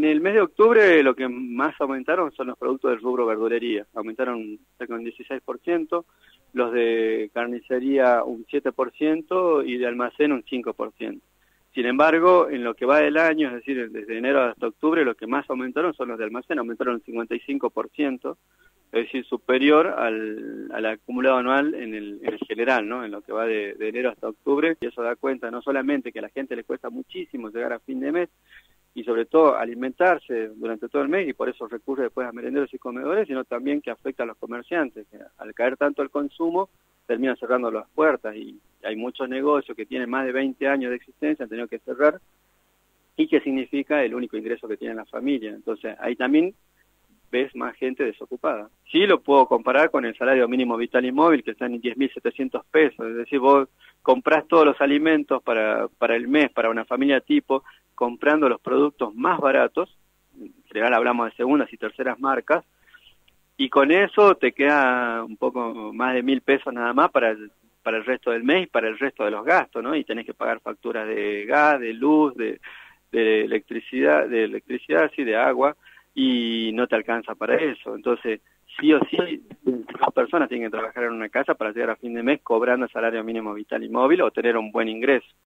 el mes de octubre lo que más aumentaron son los productos del rubro verdulería, aumentaron cerca de un 16%, los de carnicería un 7% y de almacén un 5%. Sin embargo, en lo que va del año, es decir, desde enero hasta octubre, lo que más aumentaron son los de almacén, aumentaron un 55%, es decir, superior al acumulado anual en el general, ¿no? En lo que va de enero hasta octubre, y eso da cuenta no solamente que a la gente le cuesta muchísimo llegar a fin de mes, y sobre todo alimentarse durante todo el mes, y por eso recurre después a merenderos y comedores, sino también que afecta a los comerciantes, que al caer tanto el consumo, terminan cerrando las puertas, y hay muchos negocios que tienen más de 20 años de existencia, han tenido que cerrar, y que significa el único ingreso que tiene la familia. Entonces, ahí también ves más gente desocupada. Sí lo puedo comparar con el salario mínimo vital y móvil, que está en 10.700 pesos, es decir, vos comprás todos los alimentos para el mes, para una familia tipo, comprando los productos más baratos, en general hablamos de segundas y terceras marcas, y con eso te queda un poco más de 1.000 pesos nada más para el resto del mes y para el resto de los gastos, ¿no? Y tenés que pagar facturas de gas, de luz, de electricidad, sí, de agua, y no te alcanza para eso. Entonces, sí o sí, las personas tienen que trabajar en una casa para llegar a fin de mes cobrando el salario mínimo vital y móvil o tener un buen ingreso.